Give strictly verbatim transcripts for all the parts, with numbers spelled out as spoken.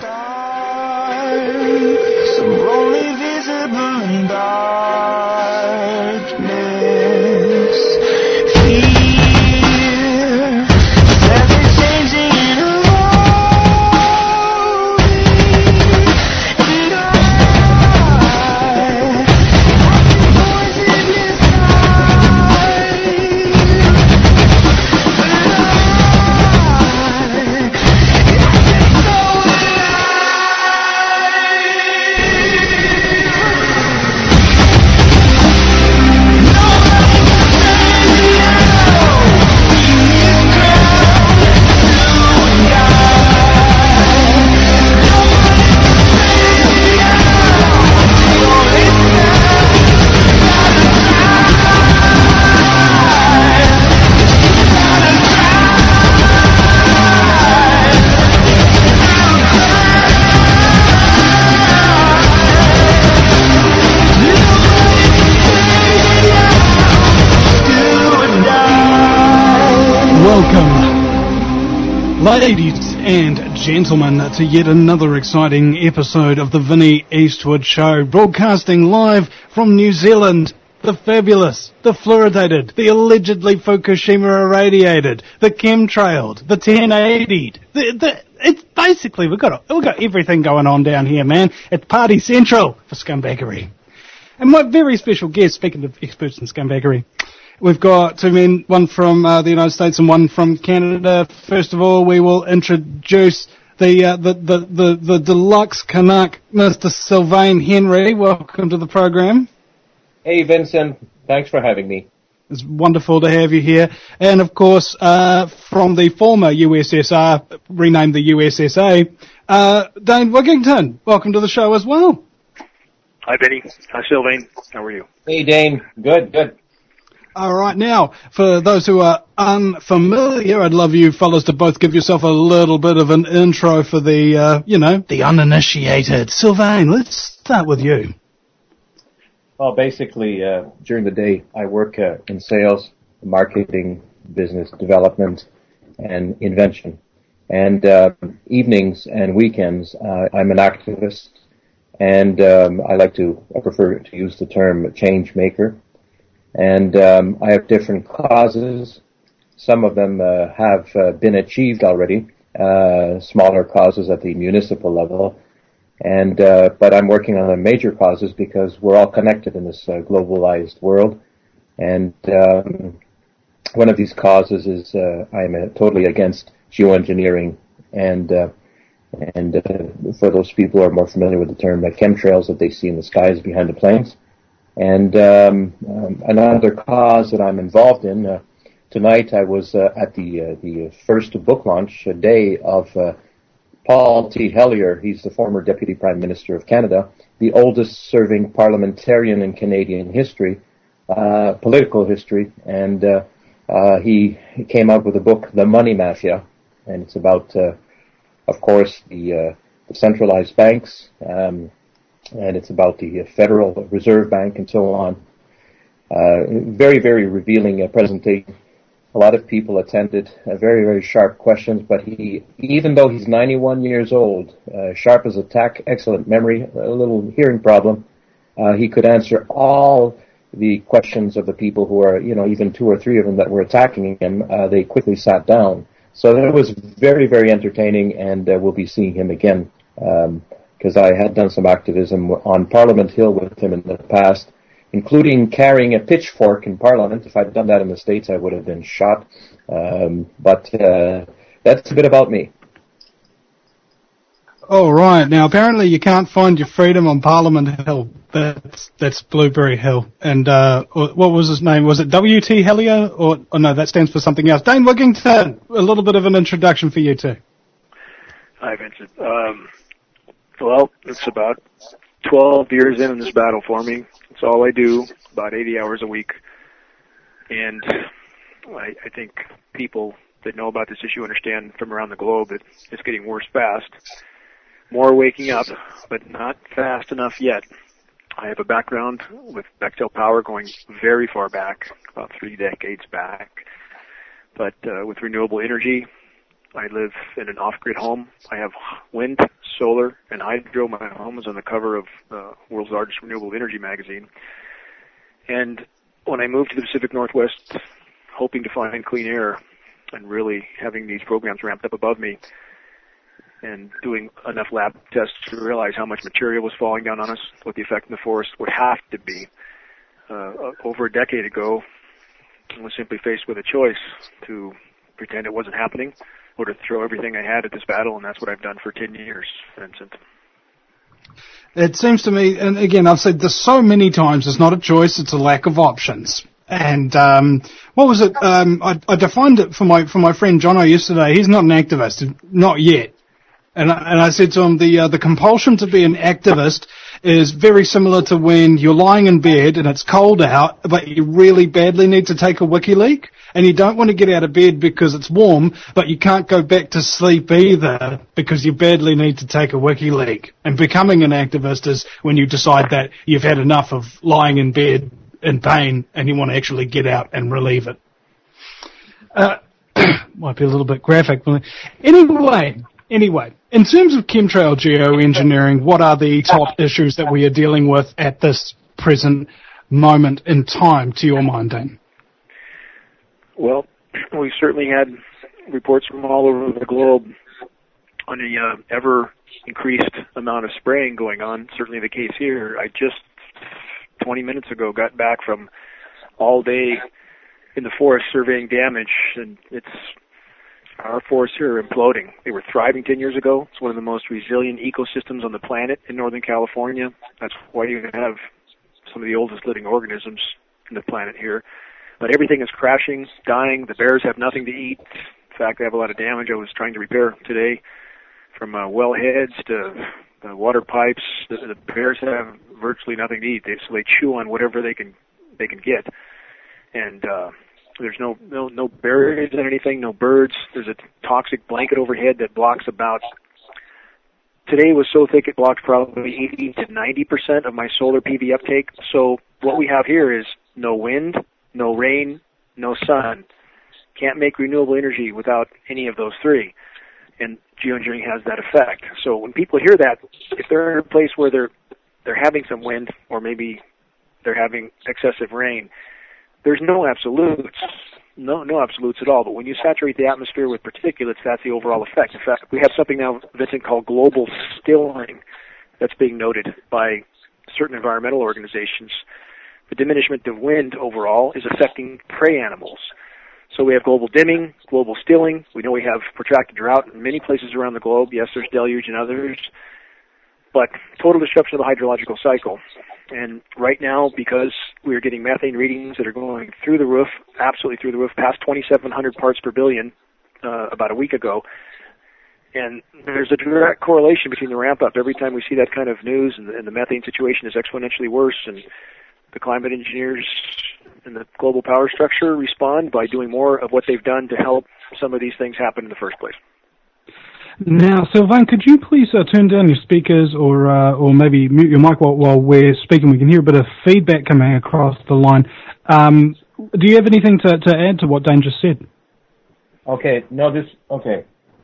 Some only visible in darkness. Fear, ever changing and evolving. And I, like the voice in your Welcome, ladies and gentlemen, to yet another exciting episode of the Vinnie Eastwood Show, broadcasting live from New Zealand. The fabulous, the fluoridated, the allegedly Fukushima irradiated, the chemtrailed, the ten eightied. The, the, it's basically, we've got, we've got everything going on down here, man. It's party central for scumbaggery. And my very special guest, speaking of experts in scumbaggery, we've got two men, one from uh, the United States and one from Canada. First of all, we will introduce the uh, the, the, the, the deluxe Canuck, Mister Sylvain Henry. Welcome to the program. Hey, Vincent. Thanks for having me. It's wonderful to have you here. And, of course, uh, from the former U S S R, renamed the U S S A, uh, Dane Wigington. Welcome to the show as well. Hi, Benny. Hi, Sylvain. How are you? Hey, Dane. Good, good. All right, now, for those who are unfamiliar, I'd love you fellas to both give yourself a little bit of an intro for the, uh, you know, the uninitiated. Sylvain, let's start with you. Well, basically, uh, during the day, I work uh, in sales, marketing, business development, and invention. And uh, evenings and weekends, uh, I'm an activist, and um, I like to, I prefer to use the term change maker. And um, I have different causes. Some of them uh, have uh, been achieved already, uh, smaller causes at the municipal level. And uh, but I'm working on the major causes because we're all connected in this uh, globalized world. And um, one of these causes is uh, I'm uh, totally against geoengineering. And uh, and uh, for those people who are more familiar with the term, uh, chemtrails that they see in the skies behind the planes. And um, um, another cause that I'm involved in, uh, tonight I was uh, at the uh, the first book launch day of uh, Paul T. Hellyer. He's the former Deputy Prime Minister of Canada, the oldest serving parliamentarian in Canadian history, uh, political history, and uh, uh, he, he came out with a book, The Money Mafia, and it's about, uh, of course, the, uh, the centralized banks, um, and it's about the Federal Reserve Bank and so on. Uh, very, very revealing uh, presentation. A lot of people attended, uh, very, very sharp questions, but he, even though he's ninety-one years old, uh, sharp as a tack, excellent memory, a little hearing problem, uh, he could answer all the questions of the people who are, you know, even two or three of them that were attacking him. Uh, they quickly sat down. So that was very, very entertaining, and uh, we'll be seeing him again. Um, because I had done some activism on Parliament Hill with him in the past, including carrying a pitchfork in Parliament. If I'd done that in the States, I would have been shot. Um, but uh, that's a bit about me. All right. Now, apparently you can't find your freedom on Parliament Hill. That's that's Blueberry Hill. And uh, what was his name? Was it W T Hellyer? Or oh, no, that stands for something else. Dane Wigington, a little bit of an introduction for you too. Hi, Vincent. Um, well, it's about twelve years in, in this battle for me. It's all I do, about eighty hours a week. And I, I think people that know about this issue understand from around the globe that it's getting worse fast. More waking up, but not fast enough yet. I have a background with Bechtel Power going very far back, about three decades back. But uh, with renewable energy, I live in an off-grid home. I have wind, solar and hydro. My home was on the cover of uh, world's largest renewable energy magazine. And when I moved to the Pacific Northwest, hoping to find clean air and really having these programs ramped up above me and doing enough lab tests to realize how much material was falling down on us, what the effect in the forest would have to be. Uh, over a decade ago, I was simply faced with a choice to pretend it wasn't happening or to throw everything I had at this battle, and that's what I've done for ten years, Vincent. It seems to me, and again, I've said this so many times, it's not a choice, it's a lack of options. And um, what was it? Um, I, I defined it for my for my friend Jono yesterday. He's not an activist, not yet. And I, and I said to him, the uh, the compulsion to be an activist is very similar to when you're lying in bed and it's cold out, but you really badly need to take a wiki leak, and you don't want to get out of bed because it's warm, but you can't go back to sleep either because you badly need to take a wiki leak. And becoming an activist is when you decide that you've had enough of lying in bed in pain and you want to actually get out and relieve it. Uh, might be a little bit graphic. But anyway, anyway, in terms of chemtrail geoengineering, what are the top issues that we are dealing with at this present moment in time, to your mind, Dane? Well, we've certainly had reports from all over the globe on the uh, ever increased amount of spraying going on. Certainly the case here. I just twenty minutes ago got back from all day in the forest surveying damage, and it's our forests here are imploding. They were thriving ten years ago. It's one of the most resilient ecosystems on the planet in Northern California. That's why you have some of the oldest living organisms on the planet here. But everything is crashing, dying. The bears have nothing to eat. In fact, they have a lot of damage I was trying to repair today, from uh, well heads to uh, water pipes. The, the bears have virtually nothing to eat. They, so they chew on whatever they can they can get. And uh, there's no, no no berries in anything, no birds. There's a toxic blanket overhead that blocks about, today was so thick it blocked probably eighty to ninety percent of my solar P V uptake. So what we have here is no wind, no rain, no sun. Can't make renewable energy without any of those three. And geoengineering has that effect. So when people hear that, if they're in a place where they're they're having some wind, or maybe they're having excessive rain, there's no absolutes, no no absolutes at all. But when you saturate the atmosphere with particulates, that's the overall effect. In fact, we have something now, Vincent, called global stilling that's being noted by certain environmental organizations. The diminishment of wind overall is affecting prey animals. So we have global dimming, global stilling. We know we have protracted drought in many places around the globe. Yes, there's deluge in others. But total disruption of the hydrological cycle. And right now, because we're getting methane readings that are going through the roof, absolutely through the roof, past twenty-seven hundred parts per billion uh, about a week ago, and there's a direct correlation between the ramp up. Every time we see that kind of news, and the, and the methane situation is exponentially worse, and the climate engineers and the global power structure respond by doing more of what they've done to help some of these things happen in the first place. Now, Sylvain, could you please uh, turn down your speakers, or uh, or maybe mute your mic while, while we're speaking? We can hear a bit of feedback coming across the line. Um, do you have anything to, to add to what Dane just said? Okay, no, this, okay.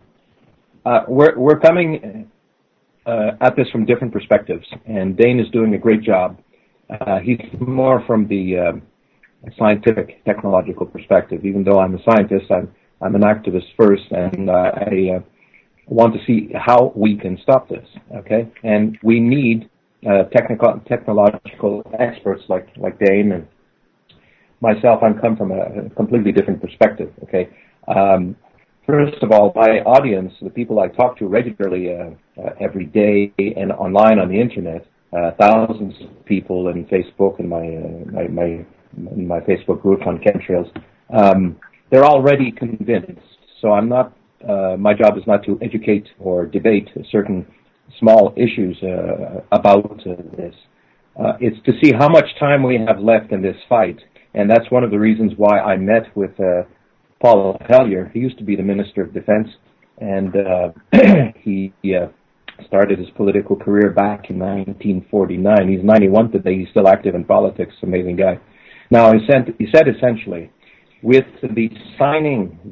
Uh, we're, we're coming uh, at this from different perspectives, and Dane is doing a great job. Uh, he's more from the uh, scientific, technological perspective. Even though I'm a scientist, I'm, I'm an activist first, and uh, I uh, want to see how we can stop this, okay? And we need uh, technical, technological experts like, like Dane and myself. I come from a completely different perspective, okay? Um, first of all, my audience, the people I talk to regularly uh, uh, every day and online on the internet, uh, thousands of people in Facebook and my, uh, my, my, my Facebook group on chemtrails, um, they're already convinced. So I'm not Uh, my job is not to educate or debate certain small issues uh, about uh, this. Uh, it's to see how much time we have left in this fight, and that's one of the reasons why I met with uh, Paul Hellyer. He used to be the Minister of Defense, and uh, he uh, started his political career back in nineteen forty-nine. He's ninety-one today. He's still active in politics. Amazing guy. Now, he said, he said essentially, with the signing, the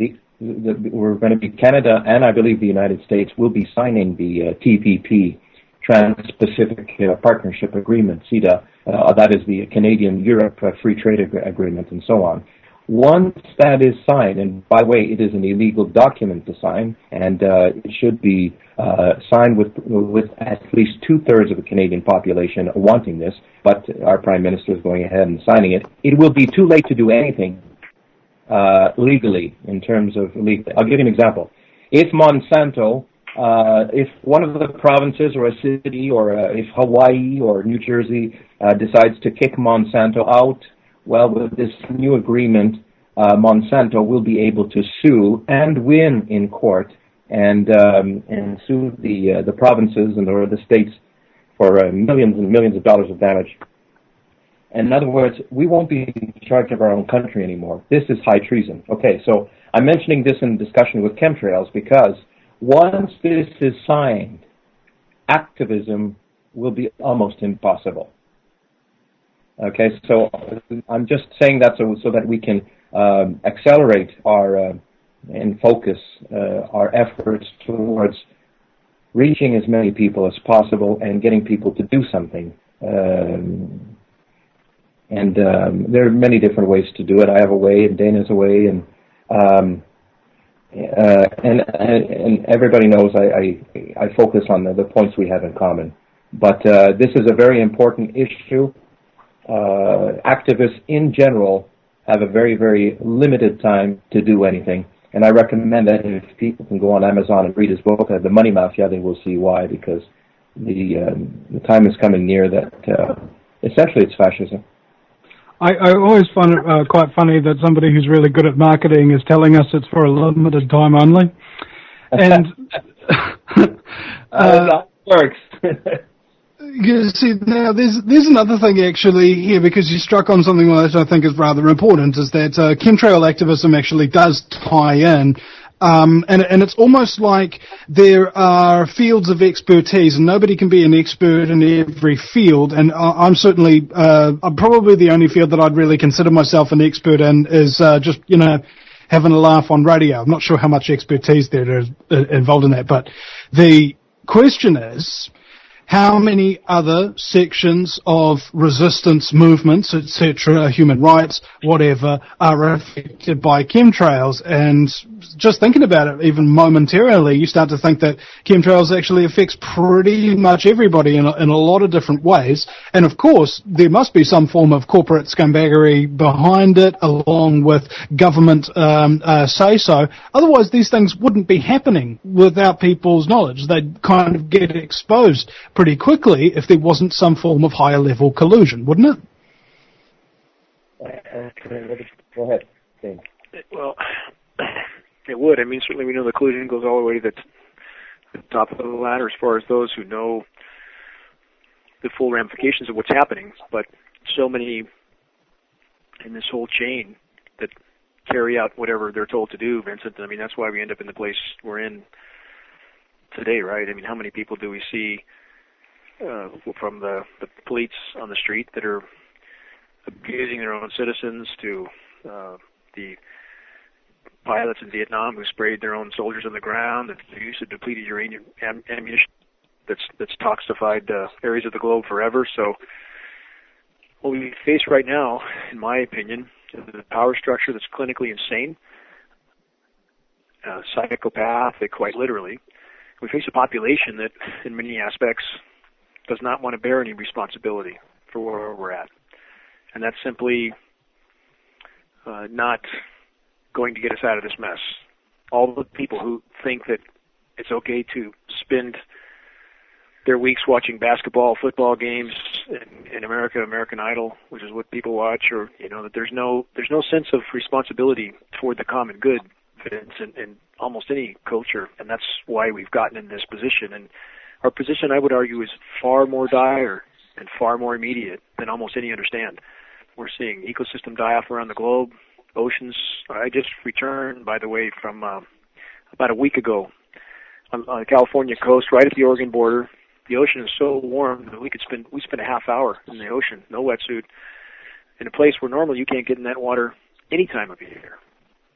the, we're going to be Canada and I believe the United States will be signing the uh, T P P, Trans-Pacific uh, Partnership Agreement, C E T A. Uh, that is the Canadian-Europe uh, Free Trade Ag- Agreement and so on. Once that is signed, and by the way, it is an illegal document to sign, and uh, it should be uh, signed with with at least two-thirds of the Canadian population wanting this, but our Prime Minister is going ahead and signing it. It will be too late to do anything uh, legally in terms of legal. I'll give you an example. If Monsanto, uh, if one of the provinces or a city or uh, if Hawaii or New Jersey uh, decides to kick Monsanto out, well, with this new agreement, uh, Monsanto will be able to sue and win in court and um, and sue the uh, the provinces and or the states for uh, millions and millions of dollars of damage. And in other words, we won't be in charge of our own country anymore. This is high treason. Okay, so I'm mentioning this in discussion with chemtrails because once this is signed, activism will be almost impossible. Okay, so I'm just saying that so so that we can um, accelerate our uh, and focus uh, our efforts towards reaching as many people as possible and getting people to do something. Um, and um, there are many different ways to do it. I have a way, and Dana's a way, and um, uh, and, and and everybody knows I I, I focus on the, the points we have in common. But uh, this is a very important issue. Uh, activists in general have a very, very limited time to do anything. And I recommend that if people can go on Amazon and read his book, uh, The Money Mafia, they will see why, because the um, the time is coming near that uh, essentially it's fascism. I, I always find it uh, quite funny that somebody who's really good at marketing is telling us it's for a limited time only. And uh, that works. You see, now there's there's another thing actually here, because you struck on something that I think is rather important, is that uh, chemtrail activism actually does tie in, um, and and it's almost like there are fields of expertise, and nobody can be an expert in every field. And I, I'm certainly uh, I'm probably the only field that I'd really consider myself an expert in is uh, just you know having a laugh on radio. I'm not sure how much expertise there is uh, involved in that, but the question is, how many other sections of resistance movements, et cetera, human rights, whatever, are affected by chemtrails? And just thinking about it, even momentarily, you start to think that chemtrails actually affects pretty much everybody in a, in a lot of different ways. And of course, there must be some form of corporate scumbaggery behind it, along with government um, uh, say-so. Otherwise, these things wouldn't be happening without people's knowledge. They'd kind of get exposed pretty quickly if there wasn't some form of higher level collusion, wouldn't it? Go ahead, Dane. Well, it would. I mean, certainly we know the collusion goes all the way to the top of the ladder as far as those who know the full ramifications of what's happening, but so many in this whole chain that carry out whatever they're told to do, Vincent. I mean, that's why we end up in the place we're in today, right? I mean, how many people do we see Uh, from the, the police on the street that are abusing their own citizens, to uh, the pilots in Vietnam who sprayed their own soldiers on the ground, and the use of depleted uranium am- ammunition that's that's toxified uh, areas of the globe forever. So what we face right now, in my opinion, is a power structure that's clinically insane, uh, psychopathic, quite literally. We face a population that, in many aspects, does not want to bear any responsibility for where we're at. And that's simply uh, not going to get us out of this mess. All the people who think that it's okay to spend their weeks watching basketball, football games in, in America, American Idol, which is what people watch, or, you know, that there's no there's no sense of responsibility toward the common good in, in almost any culture. And that's why we've gotten in this position. And our position, I would argue, is far more dire and far more immediate than almost any understand. We're seeing ecosystem die off around the globe, oceans. I just returned, by the way, from uh, about a week ago on, on the California coast, right at the Oregon border. The ocean is so warm that we could spend we spent a half hour in the ocean, no wetsuit, in a place where normally you can't get in that water any time of year.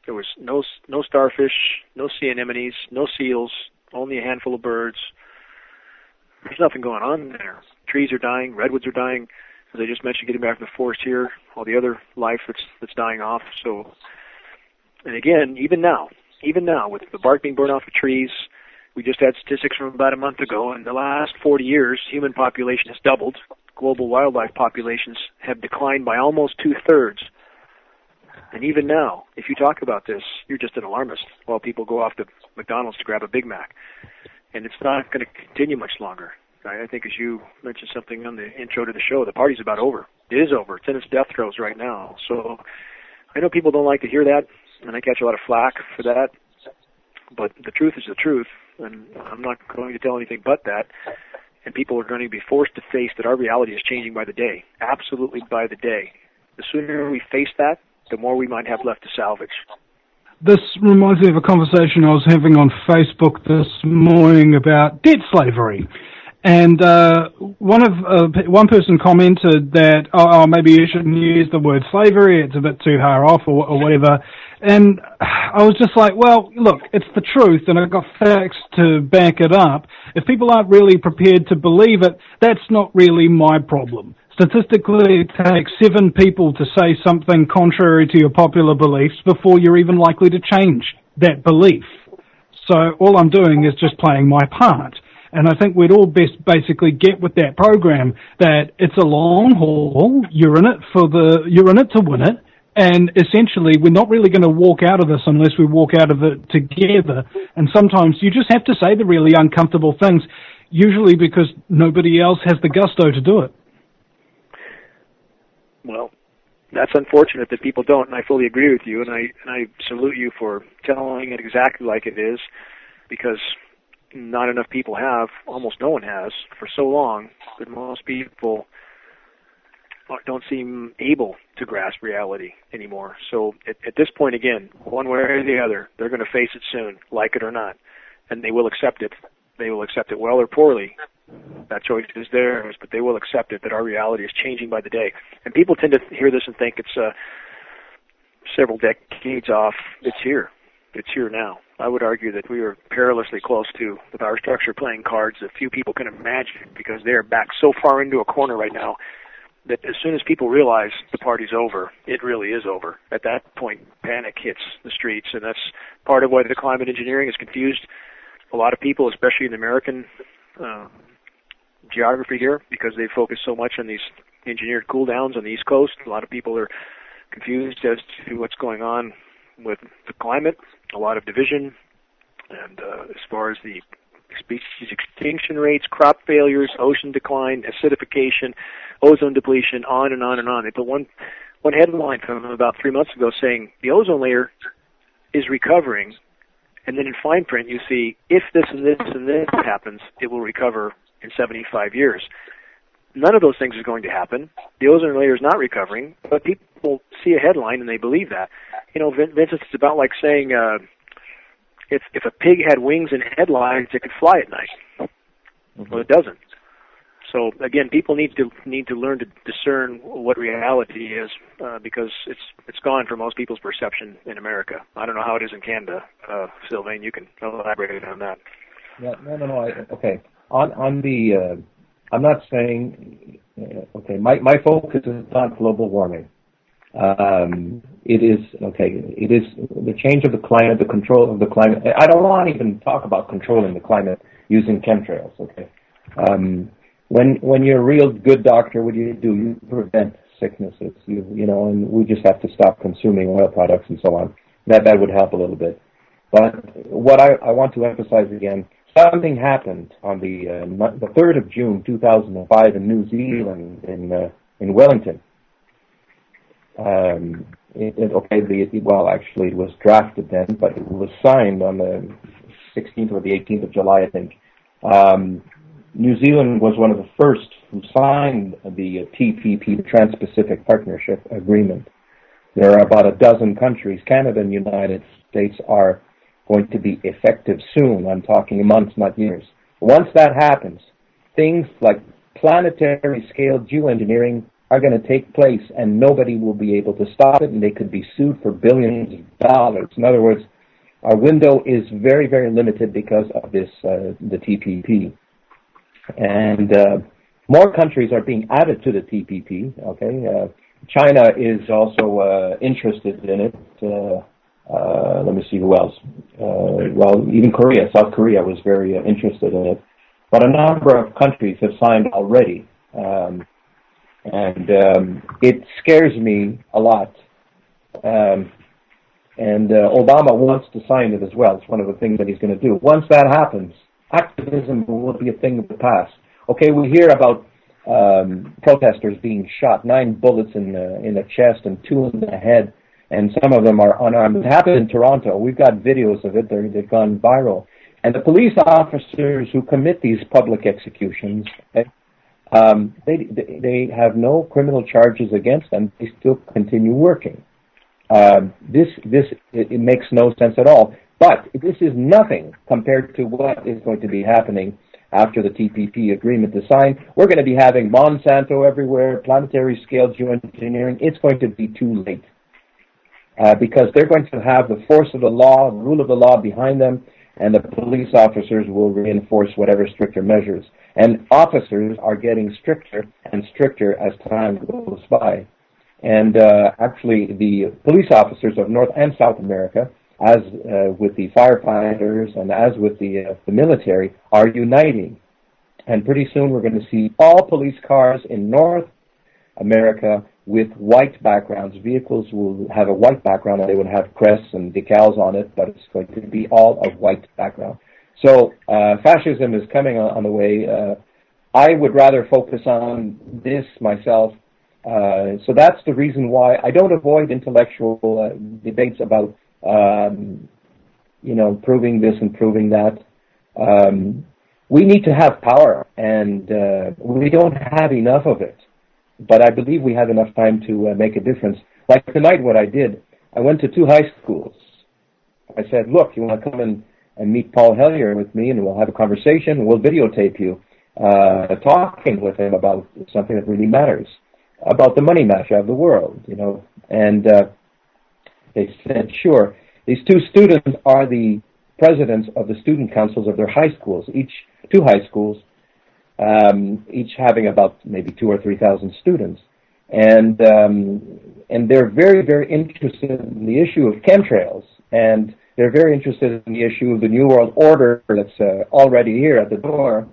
There was no no starfish, no sea anemones, no seals, only a handful of birds. There's nothing going on there. Trees are dying, redwoods are dying. As I just mentioned, getting back to the forest here, all the other life that's that's dying off. So, and again, even now, even now, with the bark being burned off of trees, we just had statistics from about a month ago. In the last forty years, human population has doubled. Global wildlife populations have declined by almost two-thirds. And even now, if you talk about this, you're just an alarmist while people go off to McDonald's to grab a Big Mac. And it's not going to continue much longer. I think as you mentioned something on the intro to the show, the party's about over. It is over. It's in its death throes right now. So I know people don't like to hear that, and I catch a lot of flack for that. But the truth is the truth, and I'm not going to tell anything but that. And people are going to be forced to face that our reality is changing by the day, absolutely by the day. The sooner we face that, the more we might have left to salvage. This reminds me of a conversation I was having on Facebook this morning about debt slavery. And uh, one of uh, one person commented that, oh, oh, maybe you shouldn't use the word slavery, it's a bit too far off or, or whatever. And I was just like, well, look, it's the truth, and I've got facts to back it up. If people aren't really prepared to believe it, that's not really my problem. Statistically, it takes seven people to say something contrary to your popular beliefs before you're even likely to change that belief. So all I'm doing is just playing my part. And I think we'd all best basically get with that program that it's a long haul, you're in it for the, you're in it to win it, and essentially we're not really going to walk out of this unless we walk out of it together. And sometimes you just have to say the really uncomfortable things, usually because nobody else has the gusto to do it. Well, that's unfortunate that people don't, and I fully agree with you, and I and I salute you for telling it exactly like it is, because not enough people have, almost no one has, for so long, that most people don't seem able to grasp reality anymore. So at, at this point, again, one way or the other, they're going to face it soon, like it or not, and they will accept it. They will accept it well or poorly. That choice is theirs, but they will accept it, that our reality is changing by the day. And people tend to hear this and think it's uh, several decades off. It's here. It's here now. I would argue that we are perilously close to the power structure playing cards that few people can imagine, because they are backed so far into a corner right now that as soon as people realize the party's over, it really is over. At that point, panic hits the streets, and that's part of why the climate engineering has confused a lot of people, especially in the American uh, geography here, because they focus so much on these engineered cool downs on the East Coast. A lot of people are confused as to what's going on with the climate, a lot of division, and uh, as far as the species extinction rates, crop failures, ocean decline, acidification, ozone depletion, on and on and on. They put one, one headline from about three months ago saying the ozone layer is recovering, and then in fine print you see, if this and this and this happens, it will recover in seventy-five years. None of those things is going to happen. The ozone layer is not recovering, but people see a headline and they believe that. You know, Vincent, it's about like saying uh, if if a pig had wings and headlights, it could fly at night. Mm-hmm. Well, it doesn't. So again, people need to need to learn to discern what reality is, uh, because it's it's gone from most people's perception in America. I don't know how it is in Canada. Uh, Sylvain, you can elaborate on that. Yeah, no, no, no. I, okay, on on the, uh, I'm not saying. Uh, okay, my my focus is not global warming. Um, it is okay. It is the change of the climate, the control of the climate. I don't want to even talk about controlling the climate using chemtrails. Okay. Um, When when you're a real good doctor, what do you do? You prevent sicknesses. You you know, and we just have to stop consuming oil products and so on. That that would help a little bit. But what I, I want to emphasize again, something happened on the uh, the third of June, two thousand five, in New Zealand, in uh, in Wellington. Um, it, it, okay, the well, actually, it was drafted then, but it was signed on the sixteenth or the eighteenth of July, I think. Um, New Zealand was one of the first who signed the T P P, the Trans-Pacific Partnership Agreement. There are about a dozen countries. Canada and the United States are going to be effective soon. I'm talking months, not years. Once that happens, things like planetary scale geoengineering are going to take place, and nobody will be able to stop it, and they could be sued for billions of dollars. In other words, our window is very, very limited because of this, uh, the T P P. And uh, more countries are being added to the T P P, okay? Uh, China is also uh, interested in it. Uh, uh, let me see who else. Uh, well, even Korea, South Korea was very uh, interested in it. But a number of countries have signed already. Um, and um, it scares me a lot. Um, and uh, Obama wants to sign it as well. It's one of the things that he's going to do. Once that happens, activism will be a thing of the past. Okay, we hear about um, protesters being shot, nine bullets in the, in the chest and two in the head, and some of them are unarmed. It happened in Toronto. We've got videos of it. They're, they've gone viral. And the police officers who commit these public executions, okay, um, they, they have no criminal charges against them. They still continue working. Um, this this it, it makes no sense at all. But this is nothing compared to what is going to be happening after the T P P agreement is signed. We're going to be having Monsanto everywhere, planetary scale geoengineering. It's going to be too late uh, because they're going to have the force of the law, the rule of the law behind them, and the police officers will reinforce whatever stricter measures. And officers are getting stricter and stricter as time goes by. And uh, actually, the police officers of North and South America, as uh, with the firefighters and as with the, uh, the military, are uniting. And pretty soon we're going to see all police cars in North America with white backgrounds. Vehicles will have a white background and they will have crests and decals on it, but it's going to be all of white background. So uh, fascism is coming on, on the way. Uh, I would rather focus on this myself. Uh, so that's the reason why I don't avoid intellectual uh, debates about, um, you know, proving this and proving that. Um, we need to have power, and uh, we don't have enough of it. But I believe we have enough time to uh, make a difference. Like tonight, what I did, I went to two high schools. I said, look, you want to come and, and meet Paul Hellyer with me, and we'll have a conversation. We'll videotape you uh, talking with him about something that really matters, about the money match of the world, you know. And uh, they said, sure. These two students are the presidents of the student councils of their high schools, each two high schools, um, each having about maybe two or three thousand students. And um, and they're very, very interested in the issue of chemtrails, and they're very interested in the issue of the New World Order that's uh, already here at the door.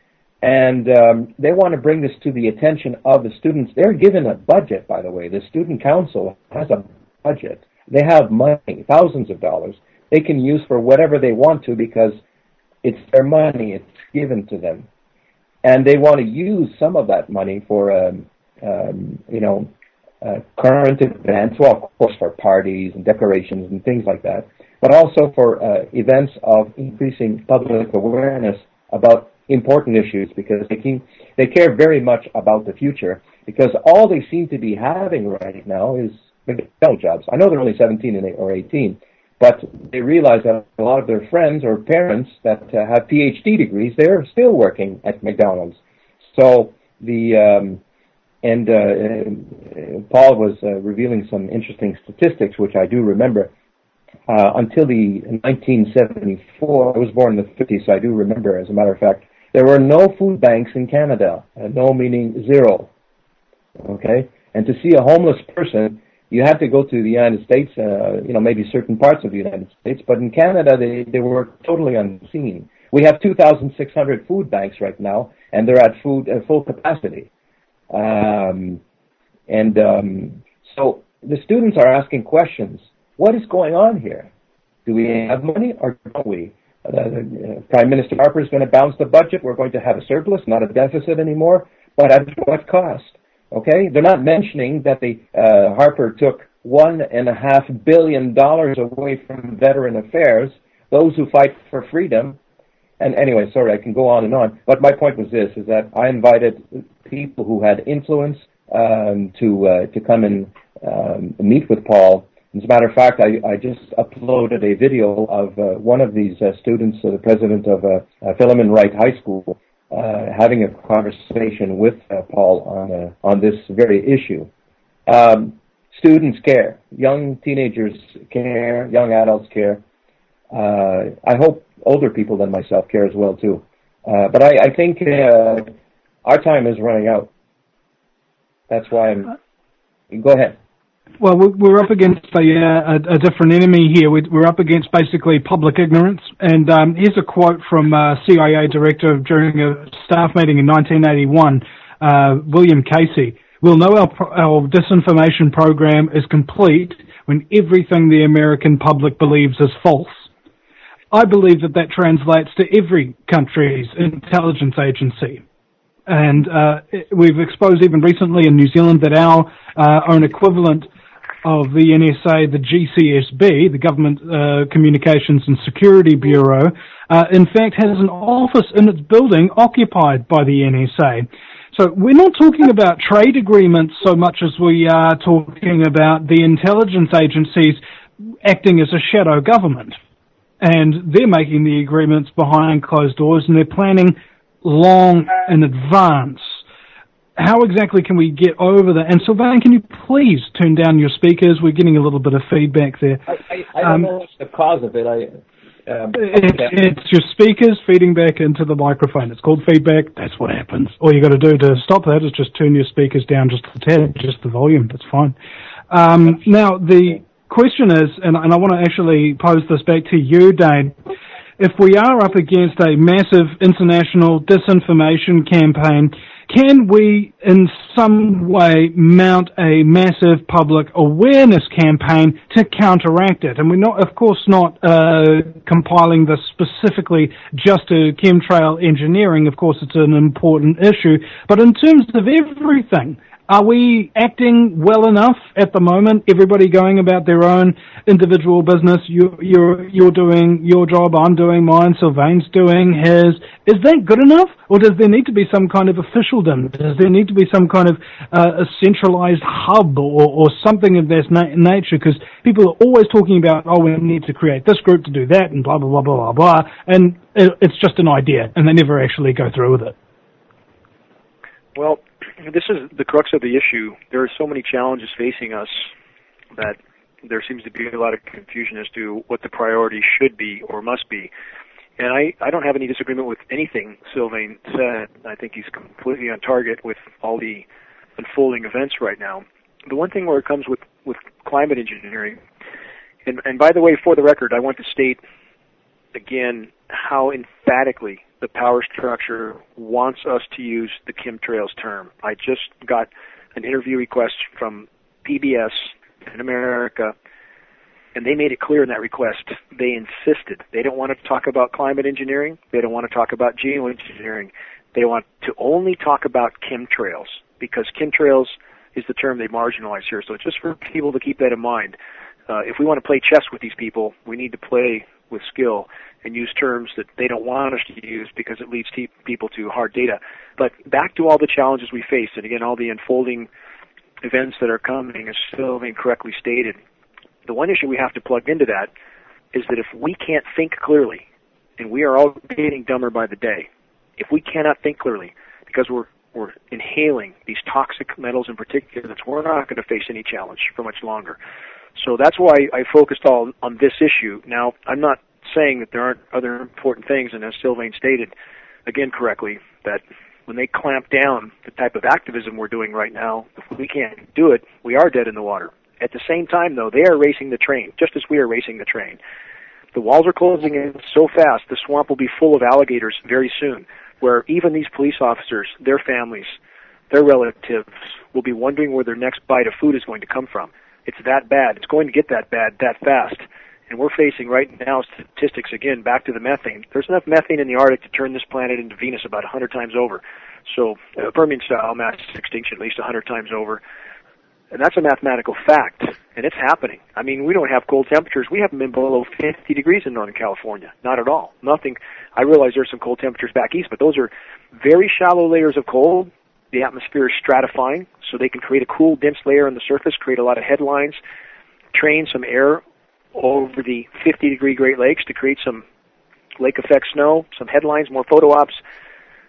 And um, they want to bring this to the attention of the students. They're given a budget, by the way. The student council has a budget. They have money, thousands of dollars, they can use for whatever they want to because it's their money. It's given to them. And they want to use some of that money for, um, um, you know, uh, current events, well, of course, for parties and decorations and things like that, but also for uh, events of increasing public awareness about important issues, because they can, they care very much about the future, because all they seem to be having right now is McDonald's jobs. I know they're only seventeen or eighteen, but they realize that a lot of their friends or parents that uh, have P H D degrees, they're still working at McDonald's. So the um, and uh, uh, Paul was uh, revealing some interesting statistics, which I do remember. Uh, until the nineteen seventy-four, I was born in the fifties, so I do remember, as a matter of fact, there were no food banks in Canada. Uh, no meaning zero. Okay? And to see a homeless person, you had to go to the United States, uh, you know, maybe certain parts of the United States, but in Canada, they, they were totally unseen. We have two thousand six hundred food banks right now, and they're at food, uh, full capacity. Um, and um, so the students are asking questions. What is going on here? Do we have money or don't we? Uh, uh, Prime Minister Harper is going to balance the budget. We're going to have a surplus, not a deficit anymore. But at what cost? Okay, they're not mentioning that the uh, Harper took one and a half billion dollars away from veteran affairs, those who fight for freedom. And anyway, sorry, I can go on and on. But my point was this: is that I invited people who had influence um, to uh, to come and um, meet with Paul. As a matter of fact, I, I just uploaded a video of uh, one of these uh, students, uh, the president of uh, uh, Philemon Wright High School, uh, having a conversation with uh, Paul on uh, on this very issue. Um, students care, young teenagers care, young adults care. Uh, I hope older people than myself care as well too. Uh, but I, I think uh, our time is running out. That's why I'm. Go ahead. Well, we're up against a, a, a different enemy here. We're up against basically public ignorance. And um, here's a quote from uh, C I A director during a staff meeting in nineteen eighty-one, uh, William Casey. We'll know our, our disinformation program is complete when everything the American public believes is false. I believe that that translates to every country's intelligence agency. And uh, we've exposed even recently in New Zealand that our uh, own equivalent of the N S A, the G C S B, the Government uh, Communications and Security Bureau, uh, in fact has an office in its building occupied by the N S A. So we're not talking about trade agreements so much as we are talking about the intelligence agencies acting as a shadow government. And they're making the agreements behind closed doors, and they're planning long in advance. How exactly can we get over that? And Sylvain, can you please turn down your speakers? We're getting a little bit of feedback there. I, I, I don't um, know what's the cause of it. I, um, it's, it's your speakers feeding back into the microphone. It's called feedback. That's what happens. All you got to do to stop that is just turn your speakers down just a tad, just the volume. That's fine. Um, now, the question is, and, and I want to actually pose this back to you, Dane. If we are up against a massive international disinformation campaign, can we in some way mount a massive public awareness campaign to counteract it? And we're not, of course, not uh, compiling this specifically just to chemtrail engineering. Of course, it's an important issue. But in terms of everything, are we acting well enough at the moment? Everybody going about their own individual business. You, you're you're doing your job. I'm doing mine. Sylvain's doing his. Is that good enough, or does there need to be some kind of officialdom? Does there need to be some kind of uh, a centralized hub or, or something of this na- nature? Because people are always talking about, oh, we need to create this group to do that, and blah blah blah blah blah blah. And it, it's just an idea, and they never actually go through with it. Well, this is the crux of the issue. There are so many challenges facing us that there seems to be a lot of confusion as to what the priority should be or must be. And I, I don't have any disagreement with anything Sylvain said. I think he's completely on target with all the unfolding events right now. The one thing where it comes with, with climate engineering, and, and by the way, for the record, I want to state again how emphatically the power structure wants us to use the chemtrails term. I just got an interview request from P B S in America, and they made it clear in that request. They insisted. They don't want to talk about climate engineering. They don't want to talk about geoengineering. They want to only talk about chemtrails, because chemtrails is the term they marginalize here. So just for people to keep that in mind, uh, if we want to play chess with these people, we need to play with skill and use terms that they don't want us to use because it leads te- people to hard data. But back to all the challenges we face, and again, all the unfolding events that are coming, as Sylvain correctly stated, the one issue we have to plug into that is that if we can't think clearly, and we are all getting dumber by the day, if we cannot think clearly because we're we're inhaling these toxic metals and particulates, we're not going to face any challenge for much longer. So that's why I focused all on this issue. Now, I'm not saying that there aren't other important things, and as Sylvain stated, again correctly, that when they clamp down the type of activism we're doing right now, if we can't do it, we are dead in the water. At the same time, though, they are racing the train, just as we are racing the train. The walls are closing in so fast, the swamp will be full of alligators very soon, where even these police officers, their families, their relatives will be wondering where their next bite of food is going to come from. It's that bad. It's going to get that bad that fast. And we're facing right now statistics, again, back to the methane. There's enough methane in the Arctic to turn this planet into Venus about one hundred times over. So uh, Permian-style mass extinction at least one hundred times over. And that's a mathematical fact, and it's happening. I mean, we don't have cold temperatures. We haven't been below fifty degrees in Northern California. Not at all. Nothing. I realize there's some cold temperatures back east, but those are very shallow layers of cold. The atmosphere is stratifying, so they can create a cool, dense layer on the surface, create a lot of headlines, train some air over the fifty-degree Great Lakes to create some lake effect snow, some headlines, more photo ops.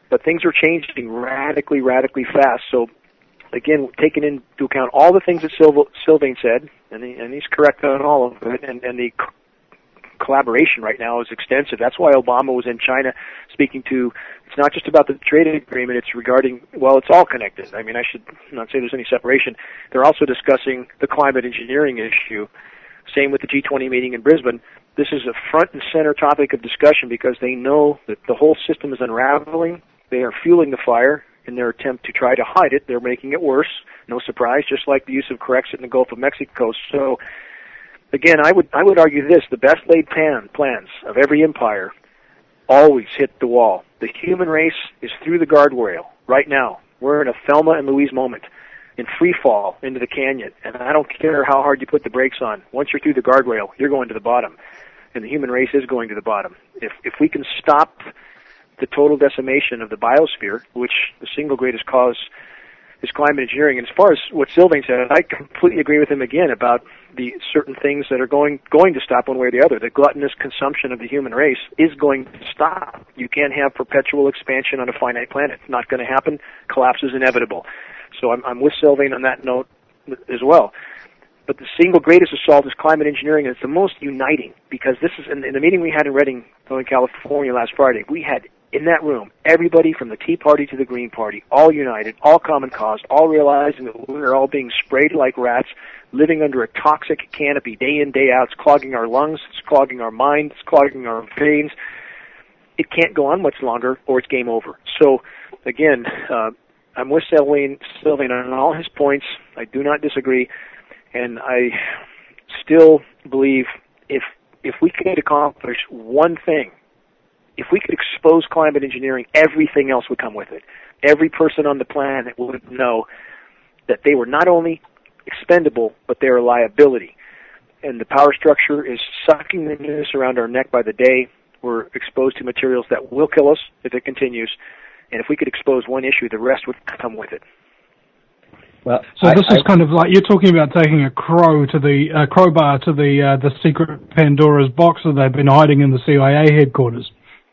but things are changing radically, radically fast. So, again, taking into account all the things that Sil- Sylvain said, and, he, and he's correct on all of it, and, and the c- collaboration right now is extensive. That's why Obama was in China speaking to, it's not just about the trade agreement, it's regarding, well, it's all connected. I mean, I should not say there's any separation. They're also discussing the climate engineering issue. Same with the G twenty meeting in Brisbane. This is a front and center topic of discussion because they know that the whole system is unraveling. They are fueling the fire in their attempt to try to hide it. They're making it worse. No surprise, just like the use of Corexit in the Gulf of Mexico. So, again, I would I would argue this: the best laid plan, plans of every empire always hit the wall. The human race is through the guardrail right now. We're in a Thelma and Louise moment, in free fall into the canyon, and I don't care how hard you put the brakes on. Once you're through the guardrail, you're going to the bottom, and the human race is going to the bottom. If if we can stop the total decimation of the biosphere, which the single greatest cause is climate engineering. And as far as what Sylvain said, I completely agree with him again about the certain things that are going going to stop one way or the other. The gluttonous consumption of the human race is going to stop. You can't have perpetual expansion on a finite planet. It's not going to happen. Collapse is inevitable. So I'm, I'm with Sylvain on that note as well. But the single greatest assault is climate engineering, and it's the most uniting because this is in, in the meeting we had in Redding, Northern California last Friday. We had in that room everybody from the Tea Party to the Green Party, all united, all common cause, all realizing that we are all being sprayed like rats, living under a toxic canopy day in, day out. It's clogging our lungs, it's clogging our minds, it's clogging our veins. It can't go on much longer, or it's game over. So, again, uh, I'm with Sylvain, Sylvain on all his points. I do not disagree. And I still believe if if we could accomplish one thing, if we could expose climate engineering, everything else would come with it. Every person on the planet would know that they were not only expendable, but they are a liability. And the power structure is sucking the noose around our neck by the day. We're exposed to materials that will kill us if it continues. And if we could expose one issue, the rest would come with it. Well, so I, this is I, kind of like you're talking about taking a crow to the uh, crowbar to the uh, the secret Pandora's box that they've been hiding in the C I A headquarters.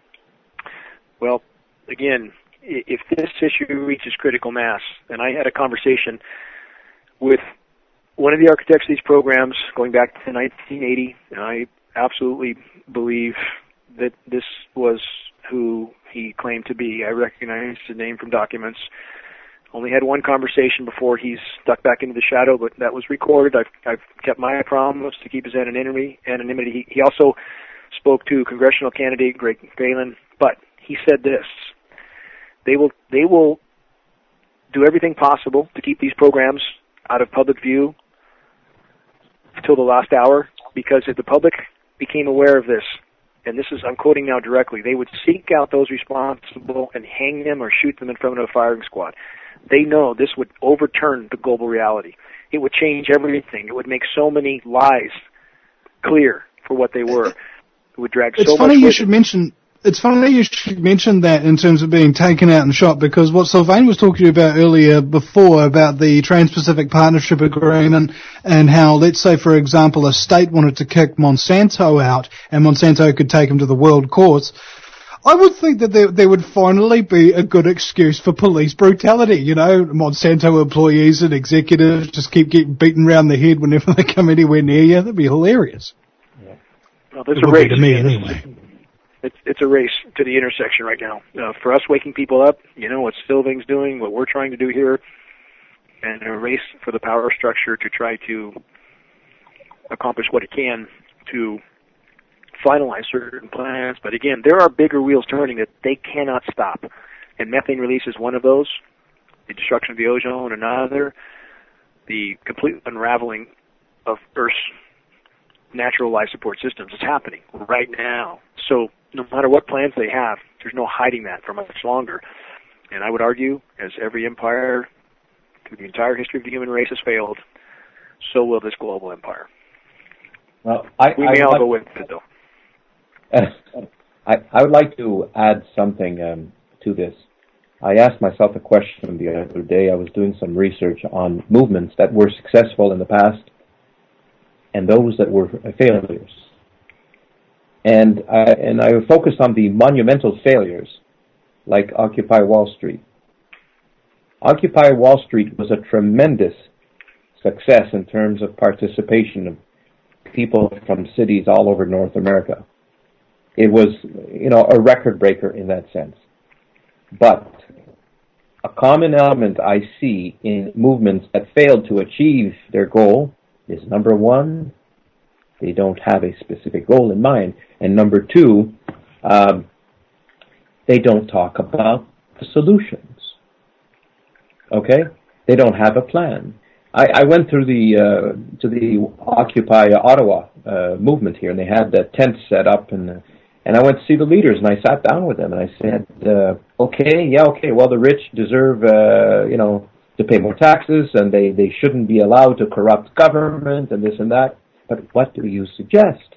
Well, again, if this issue reaches critical mass, and I had a conversation with one of the architects of these programs going back to nineteen eighty, and I absolutely believe that this was who he claimed to be. I recognized the name from documents. Only had one conversation before he's stuck back into the shadow, but that was recorded. I've, I've kept my promise to keep his anonymity. anonymity. He, he also spoke to congressional candidate Greg Phelan, but he said this: they will they will do everything possible to keep these programs out of public view until the last hour, because if the public became aware of this, and this is, I'm quoting now directly, they would seek out those responsible and hang them or shoot them in front of a firing squad. They know this would overturn the global reality. It would change everything. It would make so many lies clear for what they were. It would drag it's so much. Funny you with should it. mention. It's funny you should mention that in terms of being taken out and shot, because what Sylvain was talking about earlier before about the Trans-Pacific Partnership Agreement and how, let's say, for example, a state wanted to kick Monsanto out and Monsanto could take him to the world courts, I would think that there, there would finally be a good excuse for police brutality. You know, Monsanto employees and executives just keep getting beaten around the head whenever they come anywhere near you. That'd be hilarious. Yeah. Well, there's It a would race. be to me anyway. It's, it's a race to the intersection right now. Uh, for us waking people up, you know, what Sylvain's doing, what we're trying to do here, and a race for the power structure to try to accomplish what it can to finalize certain plans. But again, there are bigger wheels turning that they cannot stop. And methane release is one of those. The destruction of the ozone, another. The complete unraveling of Earth's natural life support systems is happening right now. So no matter what plans they have, there's no hiding that for much longer. And I would argue, as every empire through the entire history of the human race has failed, so will this global empire. well, I, We I may would all like- go with it, though. I, I would like to add something um, to this. I asked myself a question the other day. I was doing some research on movements that were successful in the past and those that were failures. And I, and I focused on the monumental failures like Occupy Wall Street. Occupy Wall Street was a tremendous success in terms of participation of people from cities all over North America. It was, you know, a record breaker in that sense. But a common element I see in movements that failed to achieve their goal is, number one, they don't have a specific goal in mind. And number two, um, they don't talk about the solutions. Okay? They don't have a plan. I, I went through the uh, to the Occupy Ottawa uh, movement here, and they had the tents set up, and uh, and I went to see the leaders, and I sat down with them, and I said, uh, okay, yeah, okay, well, the rich deserve, uh, you know, to pay more taxes, and they, they shouldn't be allowed to corrupt government, and this and that, but what do you suggest?